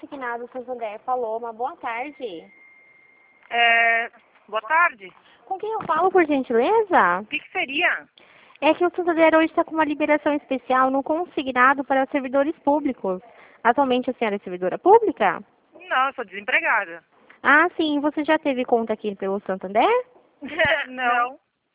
Consignado Santander falou, uma boa tarde. Boa tarde. Com quem eu falo, por gentileza? O que seria? É que o Santander hoje está com uma liberação especial no consignado para servidores públicos. Atualmente a senhora é servidora pública? Não, eu sou desempregada. Ah, sim. Você já teve conta aqui pelo Santander? Não.